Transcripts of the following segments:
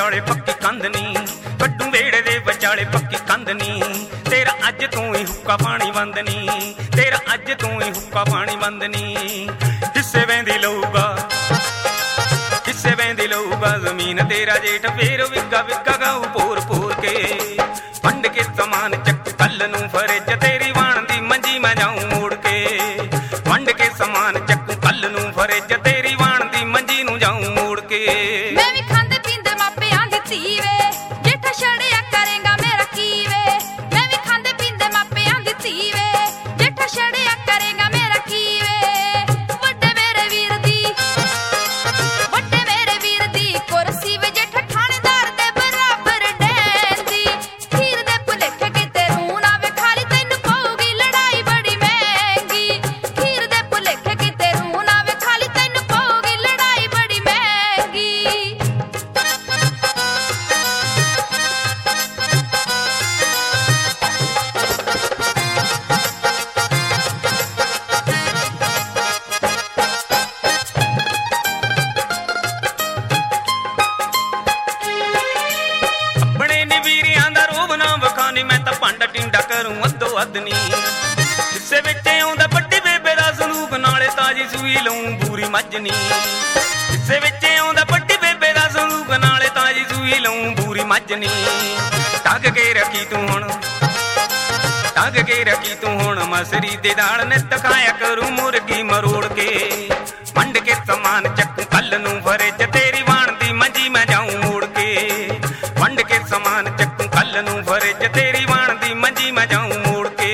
ਵਿਚਾਲੇ ਪੱਕੀ ਕੰਧ ਨੀ, ਕੱਢੂ ਵੇੜੇ ਦੇ ਵਿਚਾਲੇ ਪੱਕੀ ਕੰਧ ਨੀ। ਤੇਰਾ ਅੱਜ ਤੂੰ ਹੀ ਹੁੱਕਾ ਪਾਣੀ ਬੰਦ ਨੀ, ਤੇਰਾ ਅੱਜ ਤੂੰ ਹੀ ਹੁੱਕਾ ਪਾਣੀ ਬੰਦ ਨੀ। ਹਿੱਸੇ ਵਹਿੰਦੀ ਲਊਗਾ, ਹਿੱਸੇ ਵਹਿੰਦੀ ਲਊਗਾ ਜ਼ਮੀਨ ਤੇਰਾ ਜੇਠ, ਫੇਰ ਵਿਗਾ ਵਿਗਾ ਗਾਊ ਭੋਰ ਭੋਰ ਕੇ। ਵੰਡ ਕੇ ਸਮਾਨ ਚੱਕ ਕੱਲ ਨੂੰ ਫਰਿੱਜ, ਤੇਰੀ ਵਾਣ ਦੀ ਮੰਜੀ ਮੈਂ ਜਾਊਂ ਮੋੜ ਕੇ। ਵੰਡ ਕੇ ਸਮਾਨ ਚੱਕੂ ਕੱਲ ਨੂੰ ਫਰਿੱਜ, ਤੇਰੀ ਵਾਣ ਦੀ ਮੰਜੀ ਨੂੰ ਜਾਊਂ ਮੋੜ ਕੇ। ਮੈਂ ਵੀ ਖਾਂਦੇ ਪੀਂਦੇ ਮਾਪਿਆਂ ਦੀ ਧੀ ਵੇ, ਜੇਠਾ ਛੜਿਆ ਕਰੇਗਾ ਮੇਰਾ ਕੀ ਵੇ। ਮੈਂ ਵੀ ਖਾਂਦੇ ਪੀਂਦੇ ਮਾਪਿਆਂ ਦੀ ਧੀ ਵੇ, ਜੇਠਾ ਛੜਿਆ ਕਰੇਗਾ ਮੇਰਾ ਕੀ ਵੇ। ਵੱਡੇ ਮੇਰੇ ਵੀਰ ਦੀ, ਵੱਡੇ ਮੇਰੇ ਵੀਰ ਦੀ ਕੁਰਸੀ ਵੇ, ਜੇਠਾ ਥਾਣੇਦਾਰ ਦੇ ਬਰਾਬਰ ਡੈਂਦੀ। ਖੀਰ ਦੇ ਭੁਲੇਖੇ ਕਿਤੇ ਰੂਹ ਨਾ ਵੇ ਖਾਲੀ, ਤੈਨੂੰ ਪਊਗੀ ਲੜਾਈ ਬੜੀ ਮਹਿੰਗੀ। ਖੀਰ ਦੇ ਭੁਲੇਖੇ ਕਿਤੇ ਰੂਹ ਨਾ ਵੇ ਖਾਲੀ, ਤੈਨੂੰ ਪਊਗੀ ਲੜਾਈ ਬੜੀ ਮਹਿੰਗੀ। ਆਪਣੇ ਨੀ ਵੀਰਿਆਂ ਦਾ ਰੋਬ ਨਾ ਵਿਖਾਨੀ, ਮੈਂ ਤਾਂ ਭਾਂਡਾ ਟਿੰਡਾ ਕਰੂੰ ਅੱਧੋ ਅੱਧ ਨੀ। ਹਿੱਸੇ ਵਿੱਚ ਆਉਂਦਾ ਵੱਡੀ ਬੇਬੇ ਦਾ ਸੰਦੂਕ, ਨਾਲੇ ਤਾਜੀ ਸੂਈ ਲਊਂ ਬੂਰੀ ਮੱਝ ਨੀ। ਹਿੱਸੇ ਵਿੱਚ ਆਉਂਦਾ ਵੱਡੀ ਬੇਬੇ ਦਾ ਸੰਦੂਕ, ਨਾਲੇ ਤਾਜੀ ਸੂਈ ਲਊਂ ਬੂਰੀ ਮੱਝ ਨੀ। ਟੰਗ ਕੇ ਰੱਖੀ ਤੂੰ ਹੁਣ, ਟੰਗ ਕੇ ਰੱਖੀ ਤੂੰ ਹੁਣ ਮਸਰੀ ਦੇ ਦਾਲ, ਨਿੱਤ ਖਾਇਆ ਕਰੂ ਮੁਰਗੀ ਮਰੋੜ ਕੇ। ਵੰਡ ਕੇ ਸਮਾਨ ਚੱਕੂ ਕੱਲ ਨੂੰ ਫਰਿੱਜ, ਤੇਰੀ ਵਾਣ ਦੀ ਮੰਜੀ ਮੈਂ ਜਾਊਂ ਮੋੜ ਕੇ। ਵੰਡ ਕੇ ਸਮਾਨ ਚੱਕੂ ਕੱਲ ਨੂੰ ਫਰਿੱਜ, ਤੇਰੀ ਵਾਣ ਦੀ ਮੰਜੀ ਮੈਂ ਜਾਊਂ ਮੋੜ ਕੇ।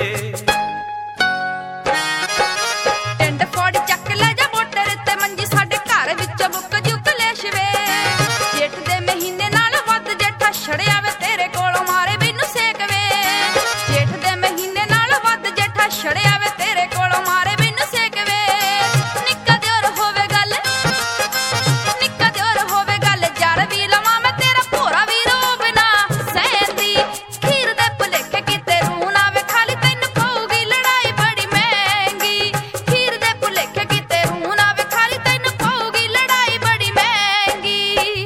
ਟਿੰਡ ਫੋੜ ਚੱਕ ਲੈ ਜਾ ਮੋਟਰ ਤੇ ਮੰਜੀ, ਸਾਡੇ ਘਰ ਵਿੱਚ ਮੁੱਕ ਜੂ ਕਲੇਸ਼ ਵੇ। ਜੇਠ ਦੇ ਮਹੀਨੇ ਨਾਲ ਵੱਧ ਜੇਠਾ ਛੜਿਆ ਵੇ, ਤੇਰੇ ਕੋਲੋਂ ਮਾਰੇ ਮੈਨੂੰ ਸੇਕ ਵੇ। ਜੇਠ ਦੇ ਮਹੀਨੇ ਨਾਲ ਵੱਧ ਜੇਠਾ ਛੜਿਆ ਵੇ, ਤੇਰੇ ਕੋਲੋਂ ਮਾਰੇ ਮੈਨੂੰ ਸੇਕ ਵੇ। ਨਿੱਕਾ ਦਿਓਰ ਹੋਵੇ ਗੱਲ, ਨਿੱਕਾ ਦਿਓਰ ਹੋਵੇ ਗੱਲ, ਜਰ ਵੀ ਲਵਾਂ ਮੈਂ ਤੇਰਾ ਭੋਰਾ ਵੀ ਰੋਬ ਨਾ ਸਹਿੰਦੀ। ਖੀਰ ਦੇ ਭੁਲੇਖੇ ਕਿਤੇ ਰੂਹ ਨਾ ਵੇ ਖਾਲੀ, ਤੈਨੂੰ ਪਊਗੀ ਲੜਾਈ ਬੜੀ ਮਹਿੰਗੀ। ਖੀਰ ਦੇ ਭੁਲੇਖੇ ਕਿਤੇ ਰੂਹ ਨਾ ਵੇ ਖਾਲੀ, ਤੈਨੂੰ ਪਊਗੀ ਲੜਾਈ ਬੜੀ ਮਹਿੰਗੀ।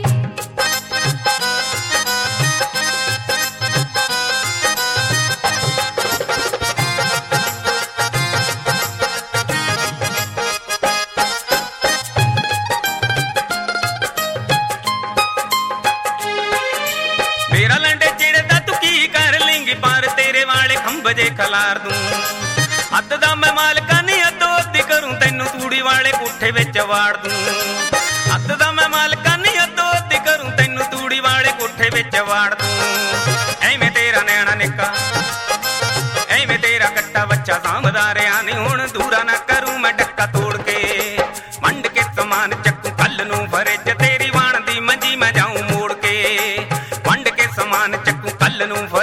ਮੇਰਾ ਲੰਡੇ ਜਿਹੜੇ ਦਾ ਤੂੰ ਕੀ ਕਰ ਲੇਂਗੀ, ਪਰ ਤੇਰੇ ਵਾਲੇ ਖੰਭ ਜੇ ਖਲਾਰ ਦੂੰ। ਅੱਧ ਦਾ ਮੈਂ ਮਾਲਕਾ ਨੀ ਅੱਧੋ ਅੱਧੀ ਕਰੂੰ, ਤੈਨੂੰ ਤੂੜੀ ਵਾਲੇ ਕੋਠੇ ਵਿੱਚ ਵਾੜ ਦੂੰ। ਅੱਧ ਦਾ ਮੈਂ ਮਾਲਕਾ ਨੀ ਅੱਧੋ ਅੱਧੀ ਕਰੂੰ, ਤੈਨੂੰ ਤੂੜੀ ਵਾਲੇ ਕੋਠੇ ਵਿੱਚ ਵਾੜ ਦੂੰ। ਐਵੇਂ ਤੇਰਾ ਨਿਆਣਾ ਨਿੱਕਾ, ਐਵੇਂ ਤੇਰਾ ਕੱਟਾ ਬੱਚਾ ਸਾਂਭਦਾ ਰਿਆ ਨੀ, ਹੁਣ ਦੂਰਾ ਨਾ ਕਰੂੰ ਮੈਂ ਡੱਕਾ ਤੋੜ ਕੇ। ਵੰਡ ਕੇ ਸਮਾਨ ਚੱਕੂ ਕੱਲ ਨੂੰ ਫਰਿੱਜ, ਤੇਰੀ ਵਾਣ ਦੀ ਮੰਜੀ ਮੈਂ ਜਾਊਂ ਮੋੜ ਕੇ। ਵੰਡ ਕੇ ਸਮਾਨ ਚੱਕੂ ਕੱਲ ਨੂੰ